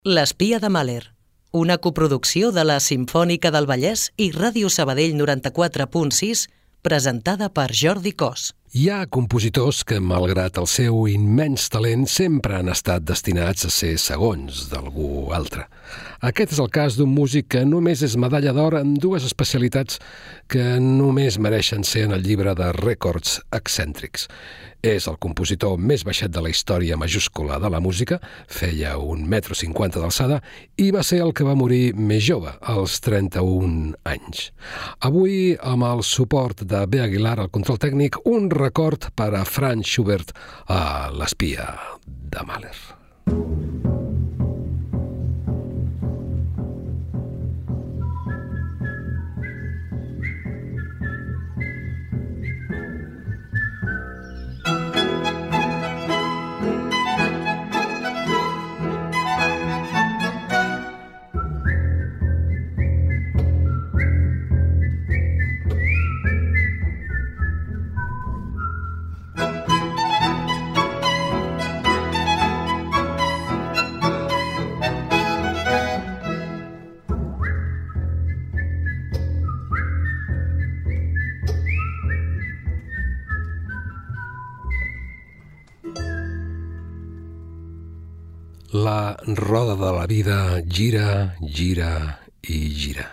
L'espia de Mahler, una coproducció de la Simfònica del Vallès i Ràdio Sabadell 94.6, presentada per Jordi Cos. Hi ha compositors que, malgrat el seu immens talent, sempre han estat destinats a ser segons d'algú altre. Aquest és el cas d'un músic que només és medalla d'or en dues especialitats que només mereixen ser en el llibre de rècords excèntrics. És el compositor més baixet de la història majúscula de la música, feia 1,50 m d'alçada, i va ser el que va morir més jove, als 31 anys. Avui, amb el suport de B. Aguilar al control tècnic, un record per a Franz Schubert a l'espia de Mahler. La roda de la vida gira, gira i gira.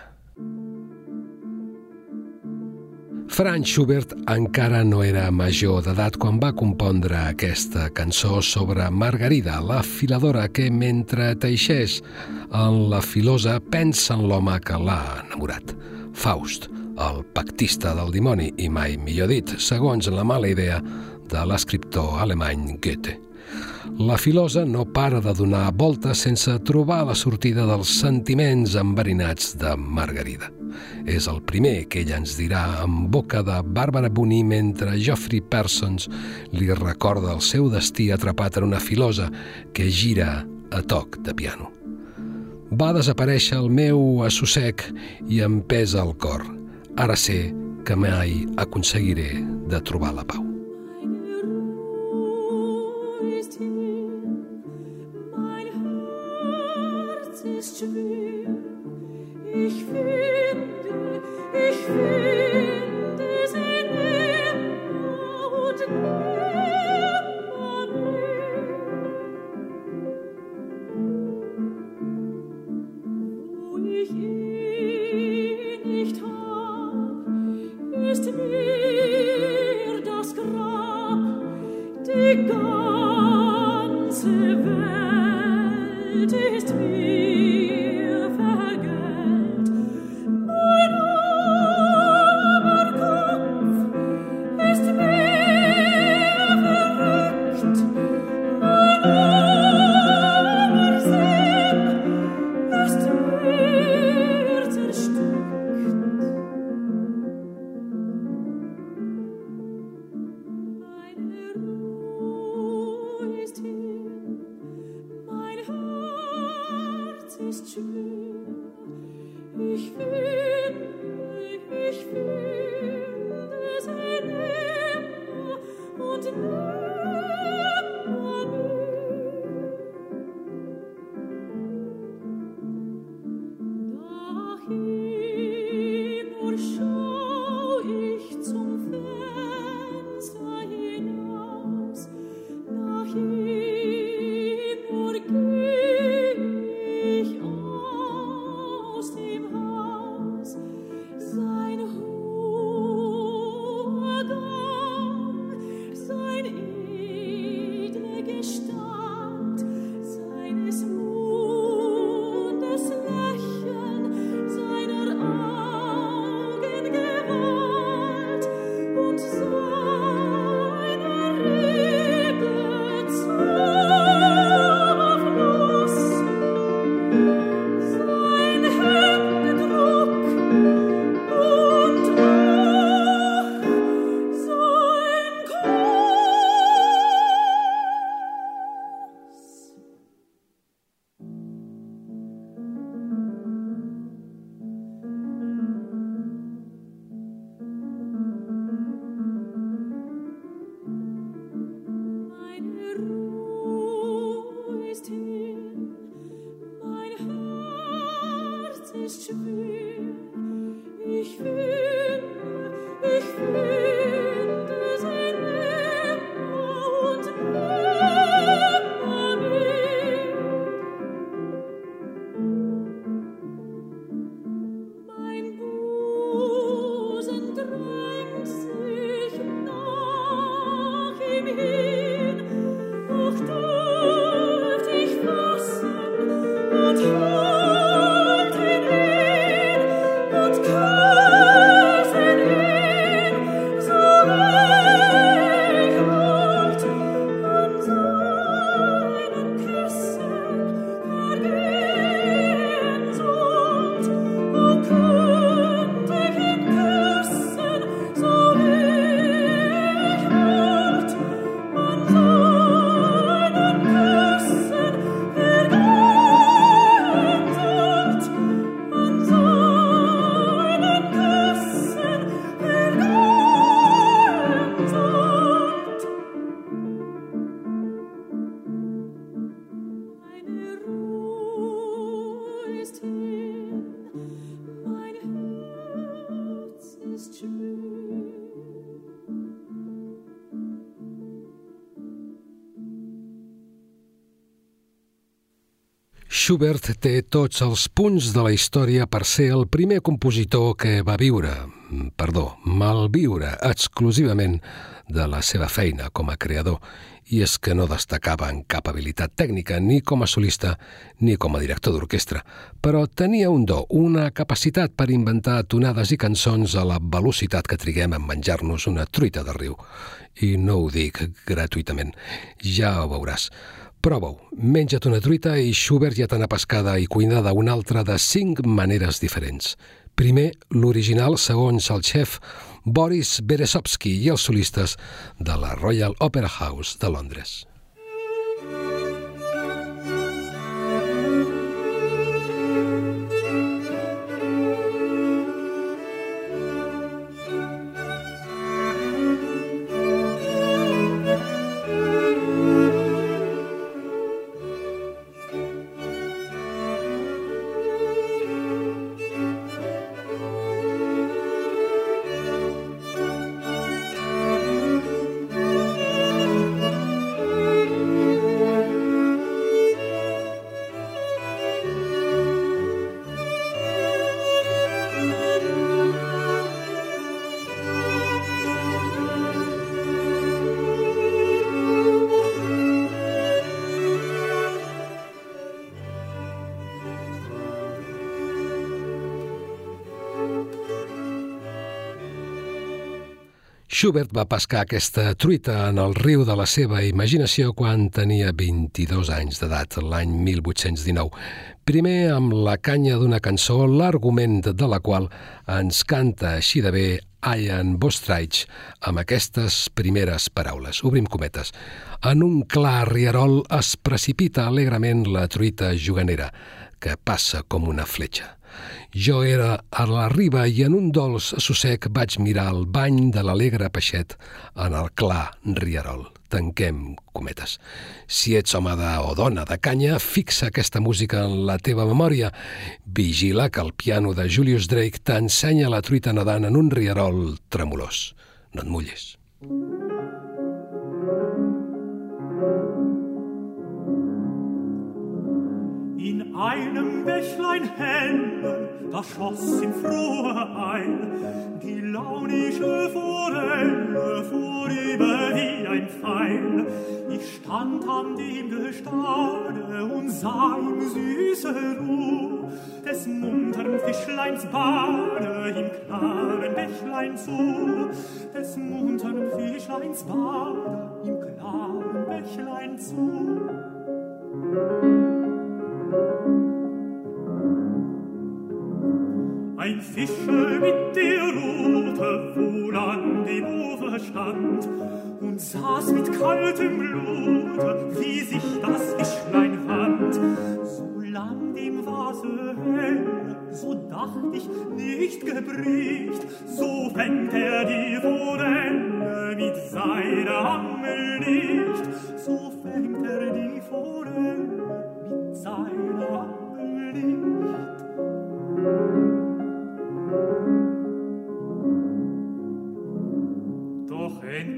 Franz Schubert encara no era major d'edat quan va compondre aquesta cançó sobre Margarida, la filadora que, mentre teixeix en la filosa, pensa en l'home que l'ha enamorat. Faust, el pactista del dimoni, i mai millor dit, segons la mala idea de l'escriptor alemany Goethe. La filosa no para de donar voltes sense trobar la sortida dels sentiments enverinats de Margarida. És el primer que ella ens dirà en boca de Bàrbara Boní mentre Geoffrey Parsons li recorda el seu destí atrapat en una filosa que gira a toc de piano. Va desaparèixer el meu assossec i em pesa el cor. Ara sé que mai aconseguiré de trobar la pau. Ich finde sie nimmer und nimmer mehr. Wo ich ihn nicht hab, ist mir das Grab, die ganze Welt ist mir vergällt. Mein armer Kopf ist mir verrückt, mein armer Sinn ist mir zerstückt. Meine Ruhe ist hin, mein Herz ist schwer. Ich finde sie nimmer und nimmer mehr. Dahin nur schau ich zum Fenster hinaus, dahin nur geh ich aus dem Haus. ist schwer. Ich finde sie nimmer und nimmer mehr. Mein Busen drängt sich nach ihm hin, doch dürft ich fassen und halt ihn hin und küssen ihn, so ich halt an seinen Küssen vergehen sollt. O könnt ich ihn küssen, so ich halt an seinen Küssen vergehen sollt, an seinen Küssen vergehen sollt. Meine Ruhe ist hin, mein Herz ist schwer. Schubert té tots els punts de la història per ser el primer compositor que va malviure exclusivament de la seva feina com a creador, i és que no destacava en cap habilitat tècnica, ni com a solista ni com a director d'orquestra, però tenia un do, una capacitat per inventar tonades i cançons a la velocitat que triguem en menjar-nos una truita de riu. I no ho dic gratuïtament, ja ho veuràs. Prova-ho, menja't una truita i Schubert ja t'ha pescada i cuinada una altra de 5 maneres diferents. Primer, l'original segons el xef Boris Berezovsky i els solistes de la Royal Opera House de Londres. Schubert va pescar aquesta truita en el riu de la seva imaginació quan tenia 22 anys d'edat, l'any 1819. Primer amb la canya d'una cançó, l'argument de la qual ens canta així de bé Ian Bostridge amb aquestes primeres paraules. Obrim cometes. En un clar rierol es precipita alegrement la truita juganera, que passa com una fletxa. Jo era a la riba i en un dolç assossec vaig mirar el bany de l'alegre peixet en el clar rierol. Tanquem cometes. Si ets home o dona de canya, fixa aquesta música en la teva memòria. Vigila que el piano de Julius Drake t'ensenya la truita nedant en un rierol tremolós. No et mullis. In einem Bächlein helle, da schoss in froher Eil die launische Forelle vorüber wie ein Pfeil. Ich stand an dem Gestade und sah ihm süße Ruhe des muntern Fischleins Bade im klaren Bächlein zu, des muntern Fischleins Bade im klaren Bächlein zu. Ein Fischer mit der Rute wohl an dem Ufer stand und saß mit kaltem Blute, wie sich das Fischlein wand. Solang dem Wasser hell, so dacht ich nicht gebricht, so fängt die Forelle mit seiner Angel nicht, so fängt die Forelle mit seiner Angel nicht.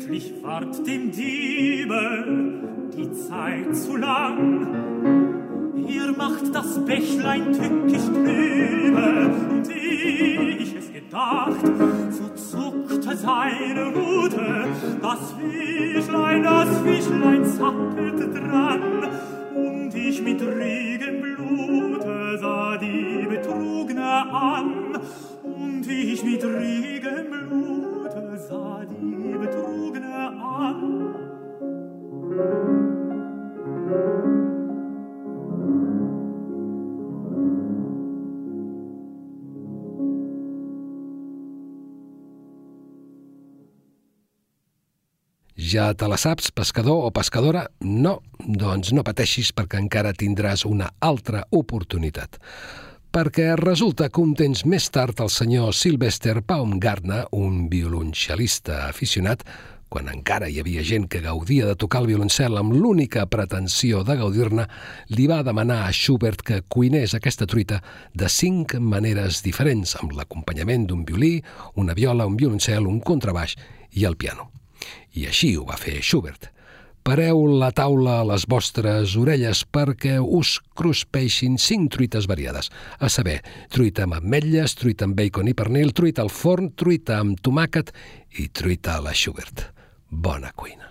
endlich ward dem Diebe die Zeit zu lang. Ihr macht das Bächlein tückisch trübe, und ehe ich es gedacht, so zuckte seine Rute. Das Fischlein zappelte dran, und ich mit regem Blute sah die Betrugne an. Und ich mit regem Blute sah die Betrugne an. Ja te la saps, pescador o pescadora? No, doncs no pateixis perquè encara tindràs una altra oportunitat. Perquè resulta que un temps més tard el senyor Sylvester Baumgartner, un violoncel·lista aficionat, quan encara hi havia gent que gaudia de tocar el violoncel amb l'única pretensió de gaudir-ne, li va demanar a Schubert que cuinés aquesta truita de 5 maneres diferents, amb l'acompanyament d'un violí, una viola, un violoncel, un contrabaix i el piano. I així ho va fer Schubert. Pareu la taula a les vostres orelles perquè us cruspeixin 5 truites variades, a saber, truita amb ametlles, truita amb bacon i pernil, truita al forn, truita amb tomàquet i truita a la Schubert. Bona cuina.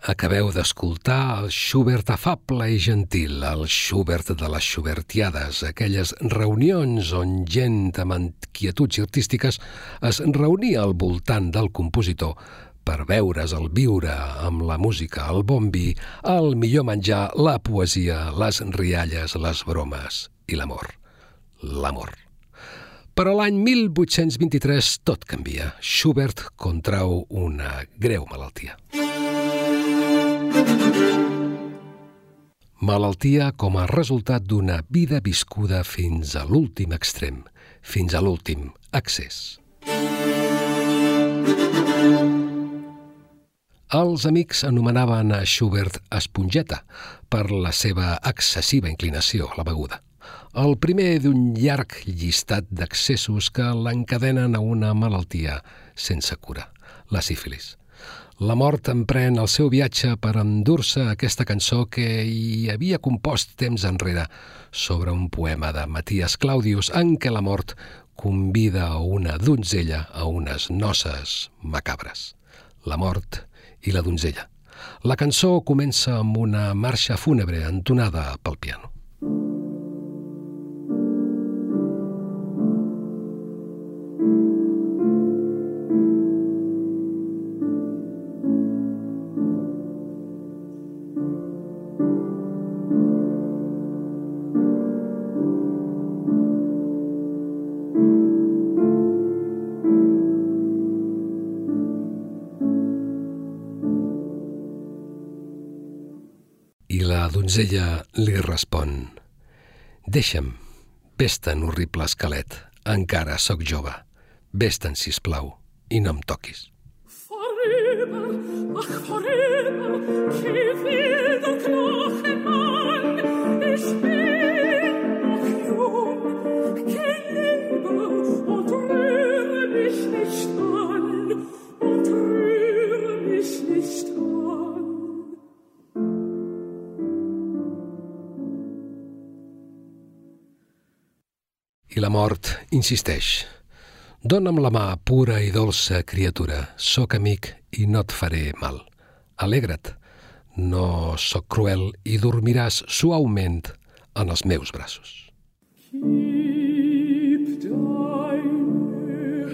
Acabeu d'escoltar el Schubert afable i gentil, el Schubert de les Schubertiades, aquelles reunions on gent amb inquietuds artístiques es reunia al voltant del compositor per veure's el viure amb la música, el bon vi, el millor menjar, la poesia, les rialles, les bromes i l'amor. L'amor. Però l'any 1823 tot canvia. Schubert contrau una greu malaltia. Malaltia com a resultat d'una vida viscuda fins a l'últim extrem, fins a l'últim excés. Els amics anomenaven a Schubert espongeta per la seva excessiva inclinació a la beguda. El primer d'un llarg llistat d'accessos que l'encadenen a una malaltia sense cura, la sífilis. La mort emprèn el seu viatge per endur-se aquesta cançó que hi havia compost temps enrere sobre un poema de Matías Claudius en què la mort convida a una donzella a unes noces macabres. La mort i la donzella. La cançó comença amb una marxa fúnebre entonada pel piano. I la donzella li respon: «Deixa'm, vés-te'n, horrible esquelet, encara sóc jove. Vés-te'n, sisplau, i no em toquis». Vorüber, ach vorüber, geh wilder Knochenmann, ich bin noch jung, geh lieber und rühre mich nicht an, und rühre mich nicht an. I la mort insisteix: «Dóna'm la mà, pura i dolça criatura. Soc amic i no et faré mal. Alegra't, no sóc cruel i dormiràs suaument en els meus braços». Gib deine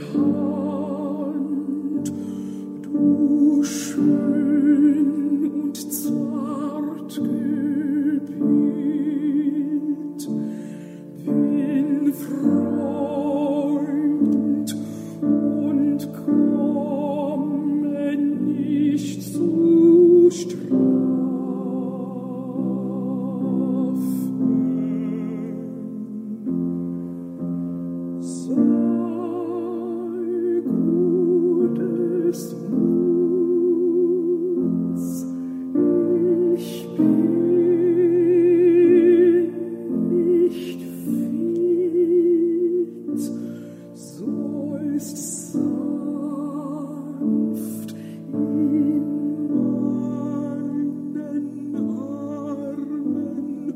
Hand, du schön und zart gebildet, bin Freund und komme nicht zu strafen. Sei gutes Muts, ich bin nicht fit, sollst sanft in meinen Armen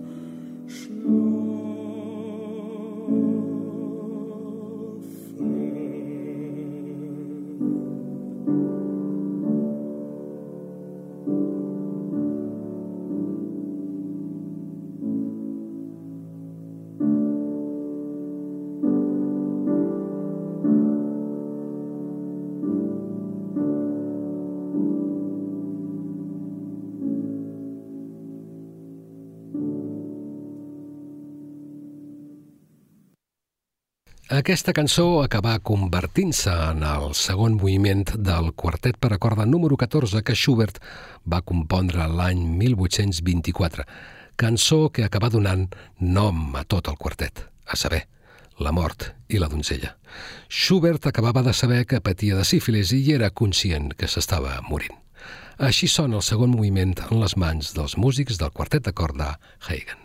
Aquesta cançó acabà convertint-se en el segon moviment del quartet per a corda número 14 que Schubert va compondre l'any 1824, cançó que acabà donant nom a tot el quartet, a saber, la mort i la donzella. Schubert acabava de saber que patia de sífilis i era conscient que s'estava morint. Així sona el segon moviment en les mans dels músics del quartet de corda Haydn.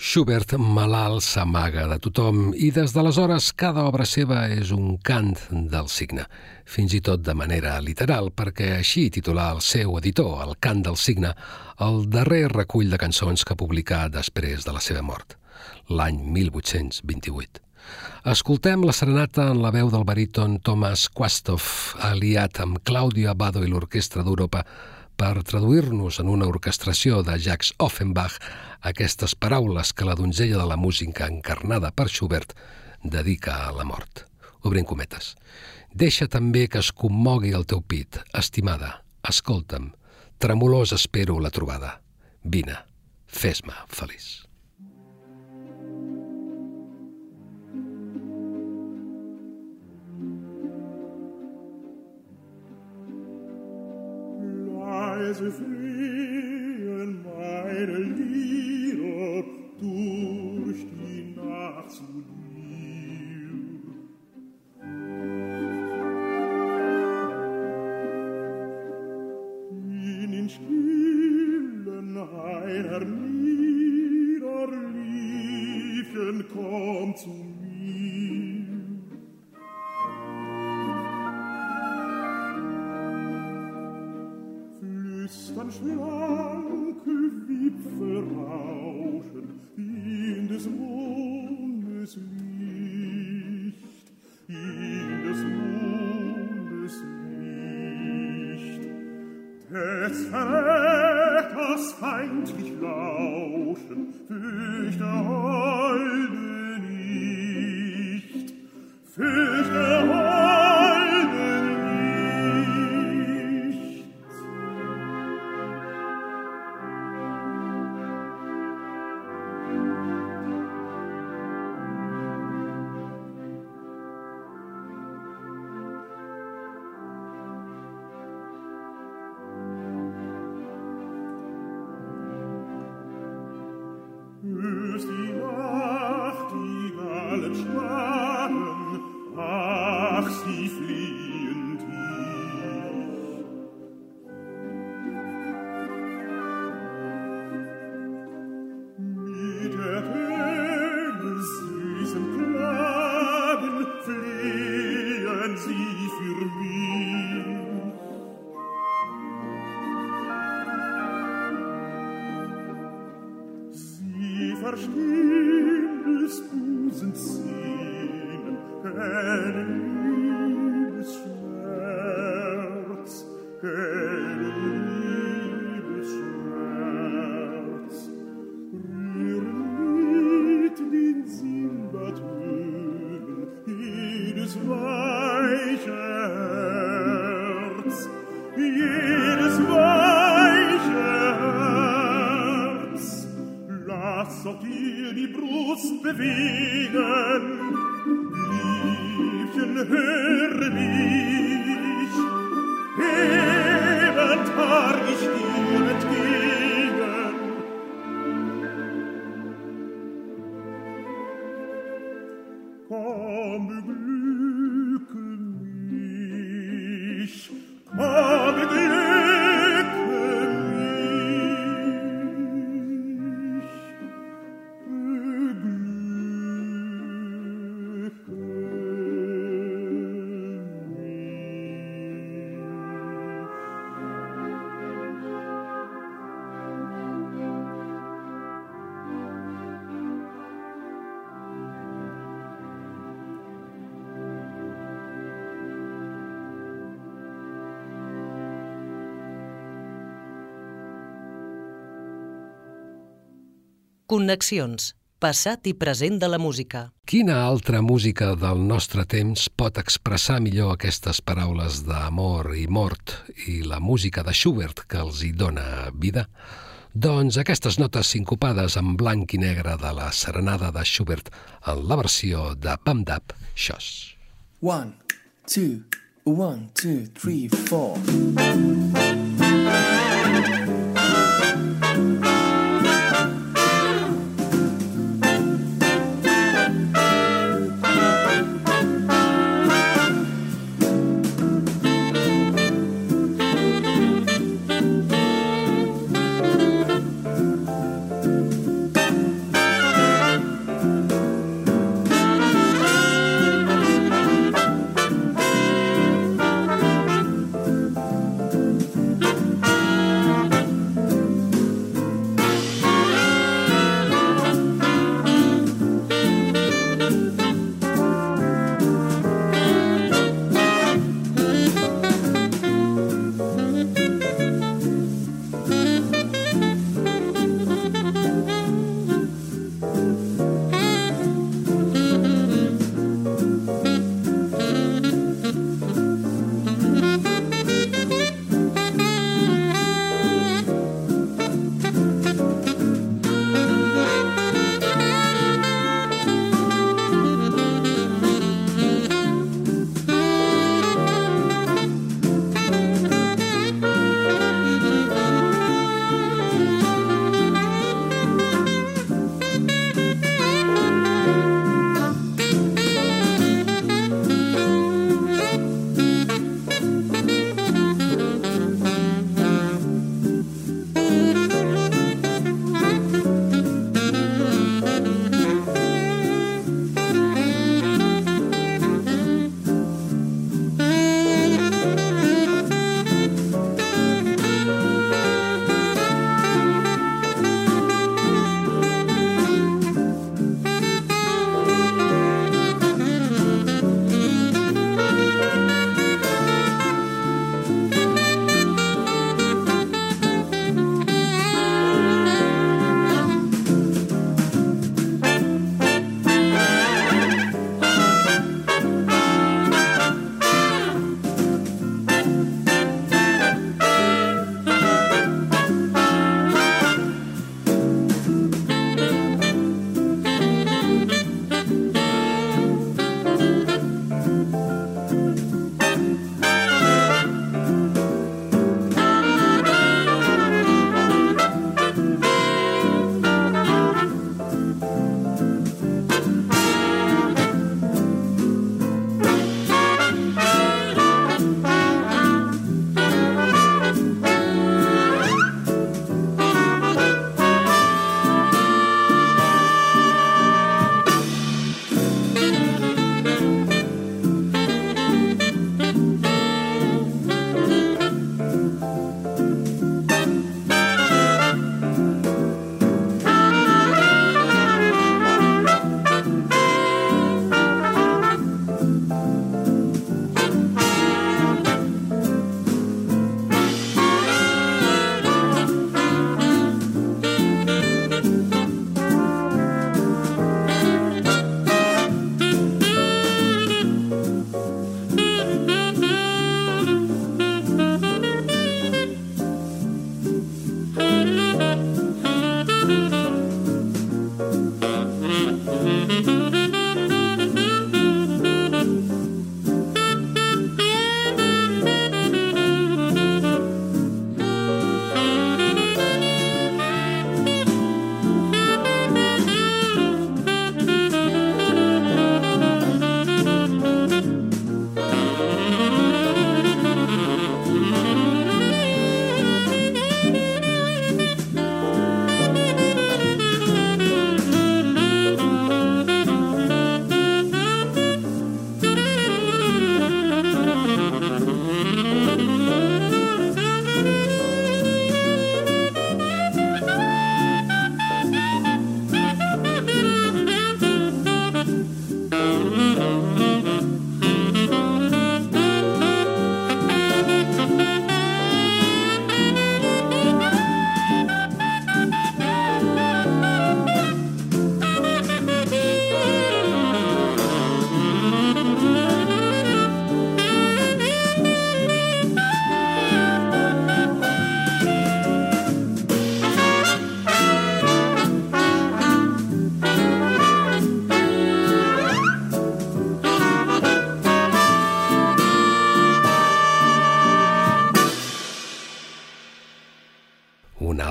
Schubert, malalt, s'amaga de tothom i des d'aleshores cada obra seva és un cant del cigne, fins i tot de manera literal, perquè així titulà el seu editor, El cant del cigne, el darrer recull de cançons que publicà després de la seva mort, l'any 1828. Escoltem la serenata en la veu del baríton Thomas Quasthoff, aliat amb Claudio Abbado i l'Orquestra d'Europa, per traduir-nos en una orquestració de Jacques Offenbach aquestes paraules que la donzella de la música encarnada per Schubert dedica a la mort. Obrim cometes. Deixa també que es commogui el teu pit, estimada, escolta'm, tremolós espero la trobada. Vine, fes-me feliç. Leise fliehen meine Lieder durch die Nacht zu dir. In den Stillen einer Liederliefchen komm zu mir. Flüstern schlanke Wipfel rauschen in des Mondes Licht, in des Mondes Licht. Des Vetters feindlich lauschen fürchte Holde nicht, fürchte Holde nicht. Hörst die Nachtigallen schlagen, ach, sie fliehen tief. Mit der Töne süßen Klagen fliehen sie für mich. Verstehen des Busens Sehnen, keinen Liebesschmerz, keinen Liebesschmerz. Rühren mit den Silbertönen jedes weiche Herz, jedes weiche Herz. Lass auch dir die Brust bewegen, Liebchen, höre mich, eben tar ich dir entgegen. Komm, beglücke mich, komm, beglücke mich. Connexions, passat i present de la música. Quina altra música del nostre temps pot expressar millor aquestes paraules d'amor i mort i la música de Schubert que els hi dona vida? Doncs aquestes notes sincopades en blanc i negre de la serenada de Schubert en la versió de Pam Dap Shoss. 1, 2, 1, 2, 3, 4.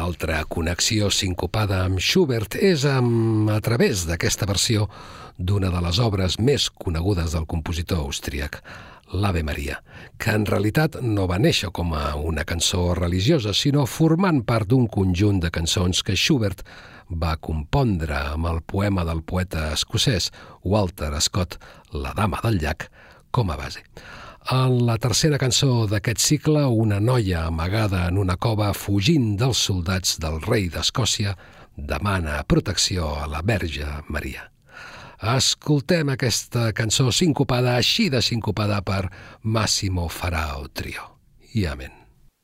altra connexió sincopada amb Schubert és a través d'aquesta versió d'una de les obres més conegudes del compositor austríac, l'Ave Maria, que en realitat no va néixer com a una cançó religiosa, sinó formant part d'un conjunt de cançons que Schubert va compondre amb el poema del poeta escocès Walter Scott, La dama del llac, com a base. En la tercera cançó d'aquest cicle, una noia amagada en una cova fugint dels soldats del rei d'Escòcia demana protecció a la Verge Maria. Escoltem aquesta cançó sincopada, així de sincopada per Massimo Farao Trio. I amén.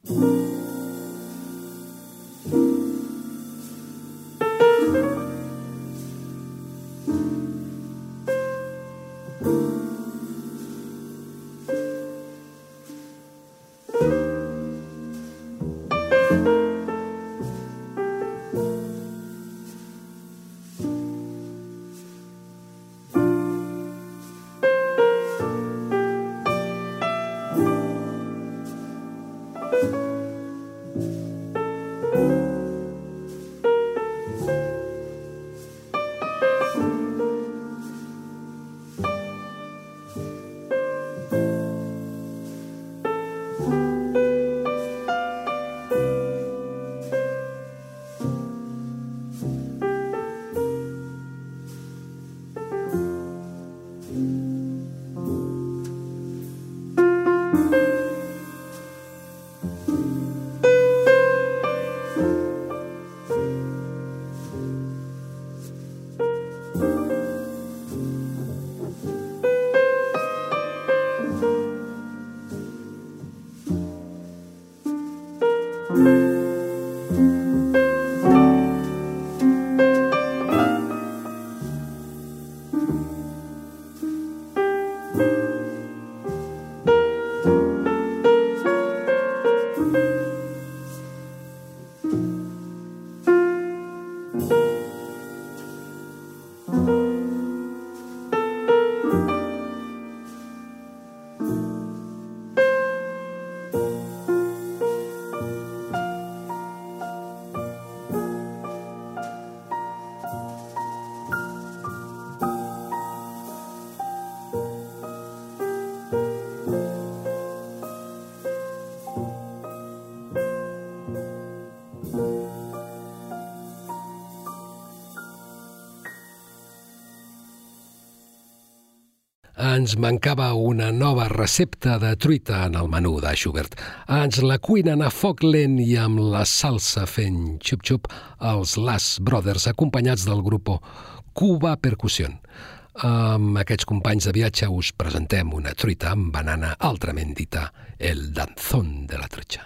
Ens mancava una nova recepta de truita en el menú de Schubert. Ens la cuinen a foc lent i amb la salsa fent xup-xup els Las Brothers, acompanyats del grup Cuba Percussion. Amb aquests companys de viatge us presentem una truita amb banana, altrament dita el danzón de la trucha.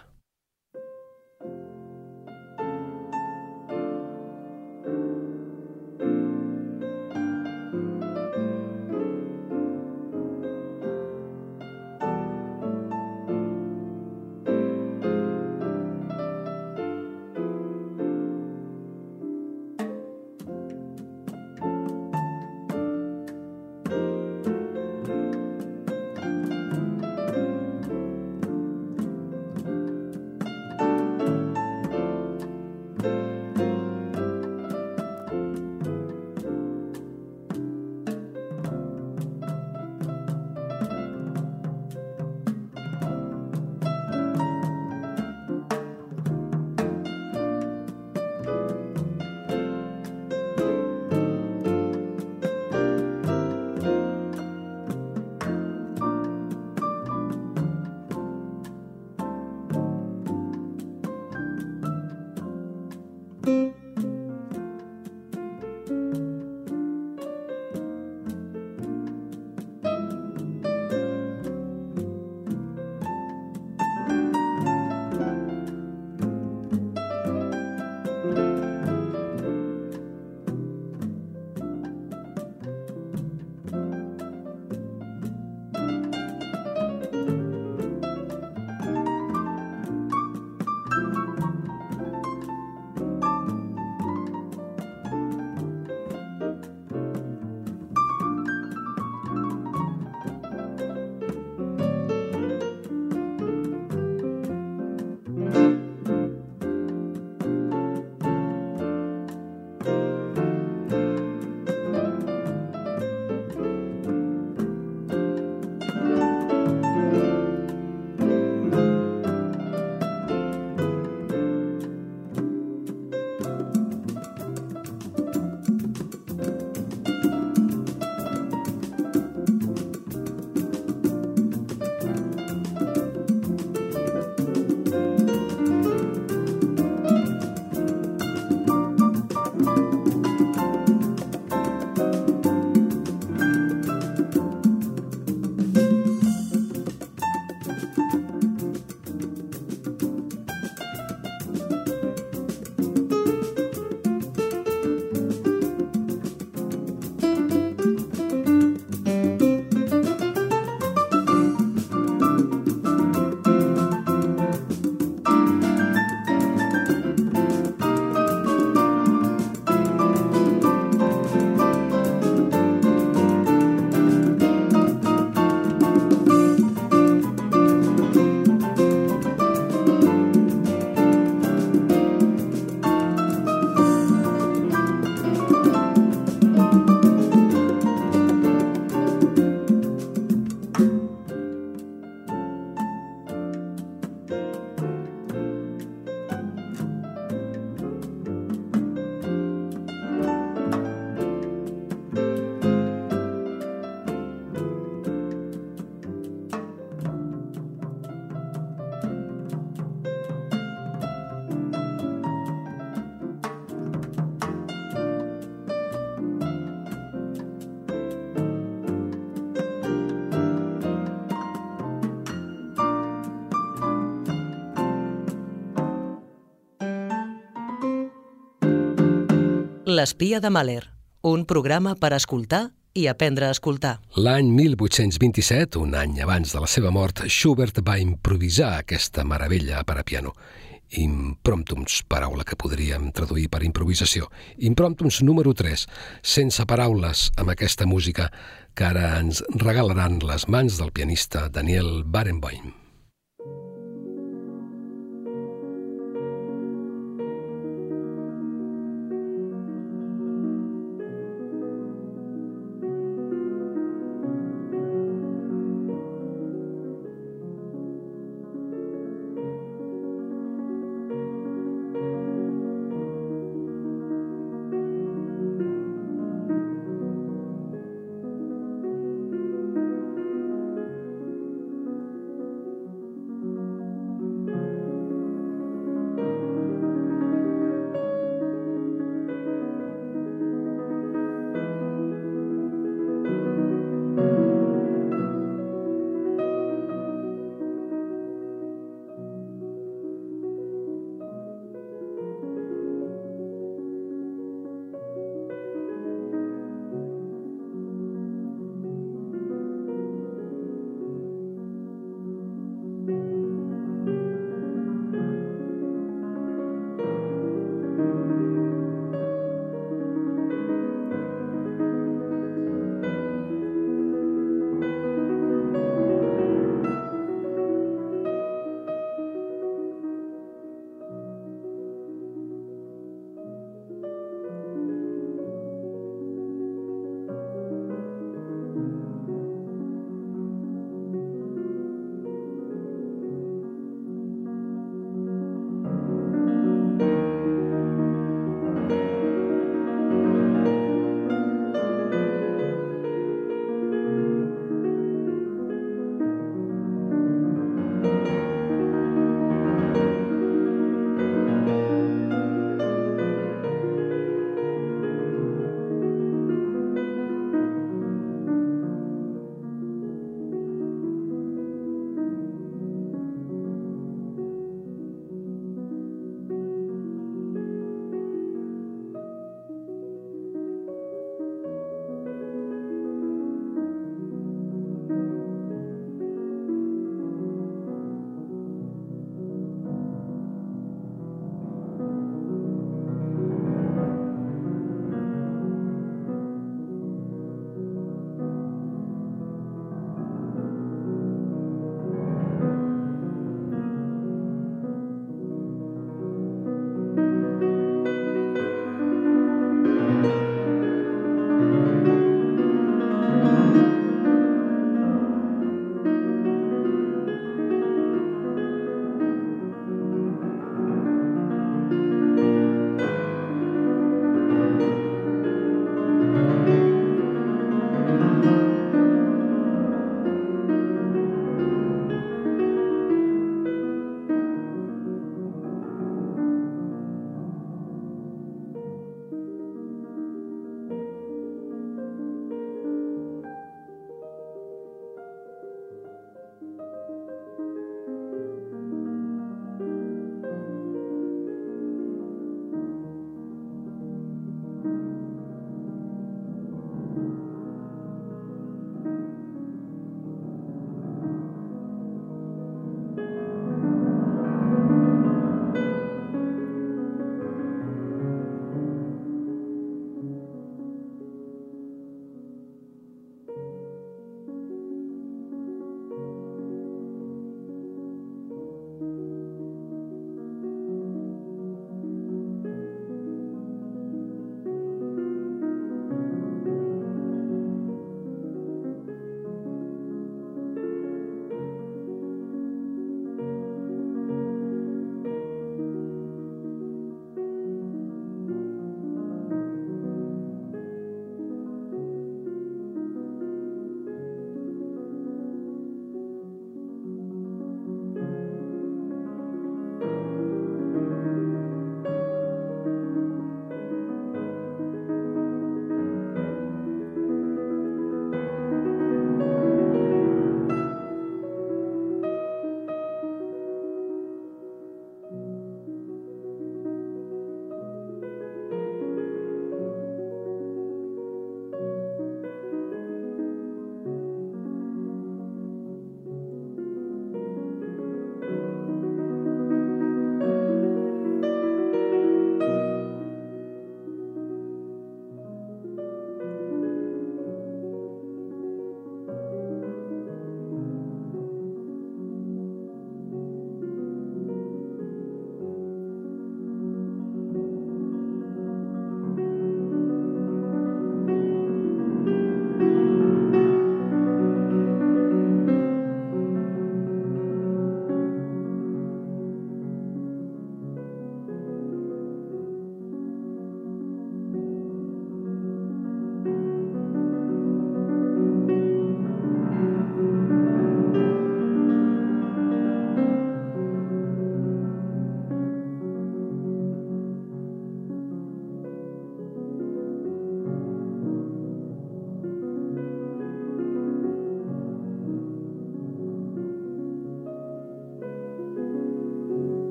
L'espia de Mahler, un programa per escoltar i aprendre a escoltar. L'any 1827, un any abans de la seva mort, Schubert va improvisar aquesta meravella per a piano. Impromptums, paraula que podríem traduir per improvisació. Impromptums número 3, sense paraules, amb aquesta música que ara ens regalaran les mans del pianista Daniel Barenboim.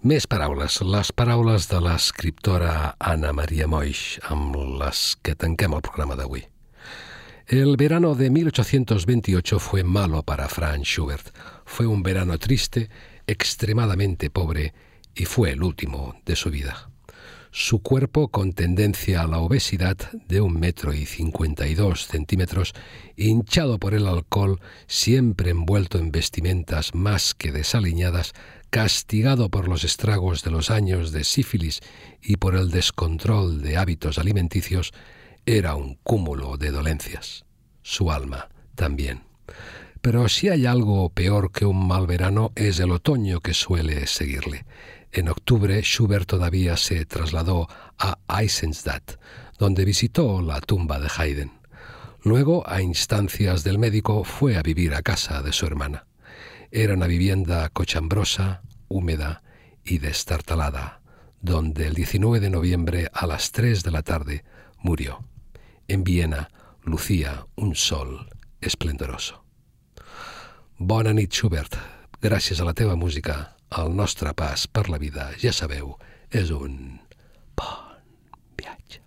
Més paraules, les paraules de l'escriptora Ana Maria Moix, amb les que tanquem el programa d'avui. El verano de 1828 fue malo para Franz Schubert. Fue un verano triste, extremadamente pobre, y fue el último de su vida. Su cuerpo, con tendencia a la obesidad de 1,52 metros, hinchado por el alcohol, siempre envuelto en vestimentas más que desaliñadas, castigado por los estragos de los años de sífilis y por el descontrol de hábitos alimenticios, era un cúmulo de dolencias. Su alma también. Pero si hay algo peor que un mal verano es el otoño que suele seguirle. En octubre, Schubert todavía se trasladó a Eisenstadt, donde visitó la tumba de Haydn. Luego, a instancias del médico, fue a vivir a casa de su hermana. Era una vivienda cochambrosa, húmeda y destartalada, donde el 19 de noviembre a las 3 de la tarde murió. En Viena lucía un sol esplendoroso. Bona nit, Schubert. Gràcies a la teva música, el nostre pas per la vida, ja sabeu, és un bon viatge.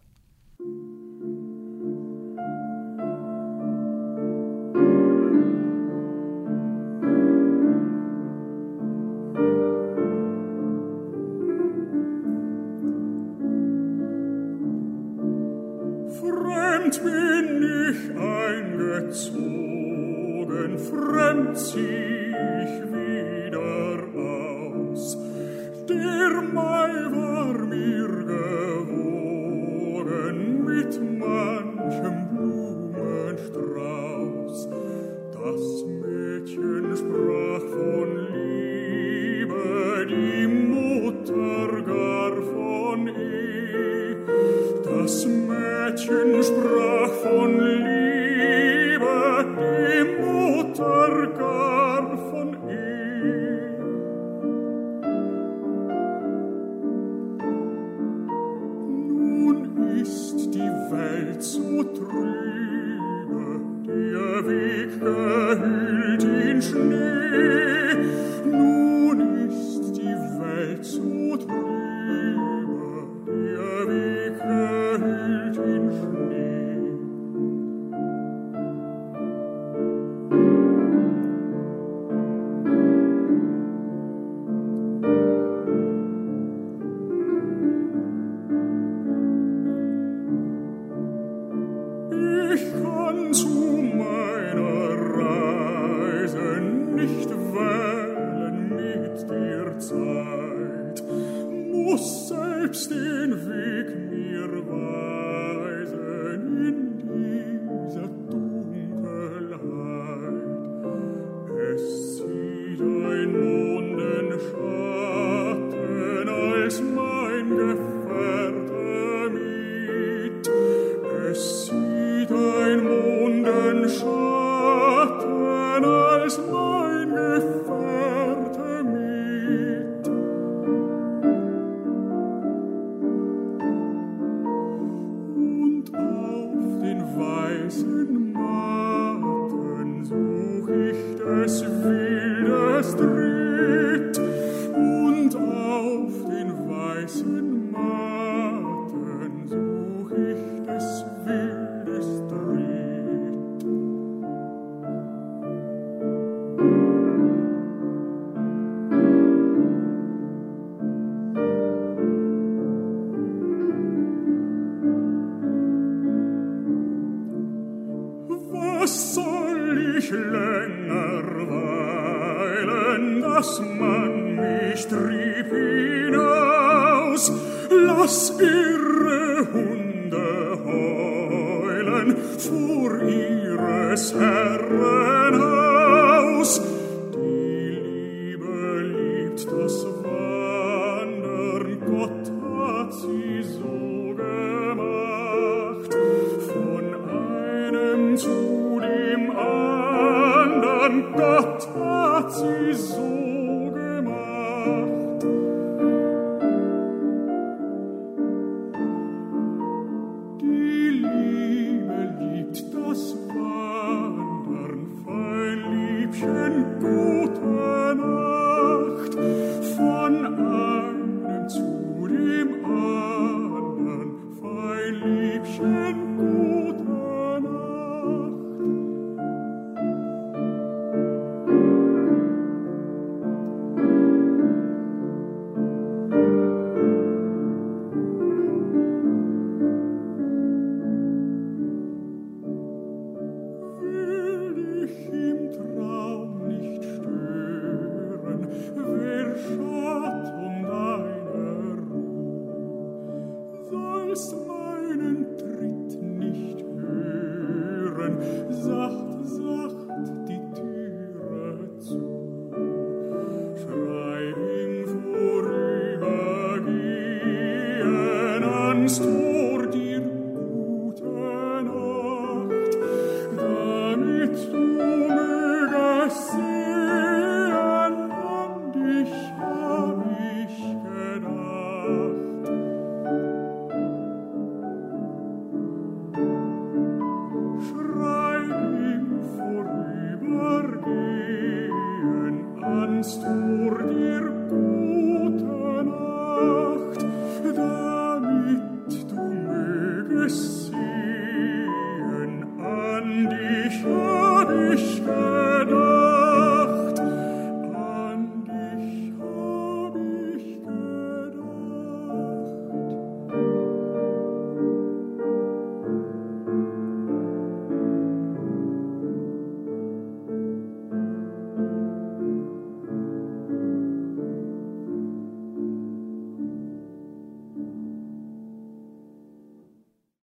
Fremd bin ich eingezogen, fremd zieh ich wieder aus. Der Mai war mir gewogen mit manchem Blumenstrauß. Das Mädchen sprach von Liebe, die Mutter gar von Das Mädchen sprach von Liebe, die Mutter gar von Nun ist die Welt so trübe, der Weg gehüllt in Schnee. Nun ist die Welt so trübe, der Weg gehüllt in Schnee. Ich kann zu meiner Reise nicht wählen mit der Zeit, muss selbst den Weg mir weisen in dieser Dunkelheit. Es zieht ein Mondenschatten als mein Gefährte mit. Es zieht ein Mondenschatten als mein Gefährte mit. Und auf den weißen Matten such ich des Wildes Tritt. Und auf den weißen Matten such ich des Wildes Tritt. Was soll ich länger weilen, dass man mich trieb hinaus? Lass irre Hunde heulen vor ihres Herren Haus. Die Liebe liebt das Wandern, Gott hat sie so gemacht. Von einem zu dem andern, Gott hat sie so gemacht. Die Liebe liebt das Wandern, fein Liebchen, gute Nacht. Von Schatten deiner Ruhe, sollst meinen Tritt nicht hören, sacht, sacht die Türe zu. Schrei im Vorübergehen ans Tor dir gute Nacht, damit du mögest sehen, an dich hab ich gedacht. Schrei im Vorübergehen ans Tor dir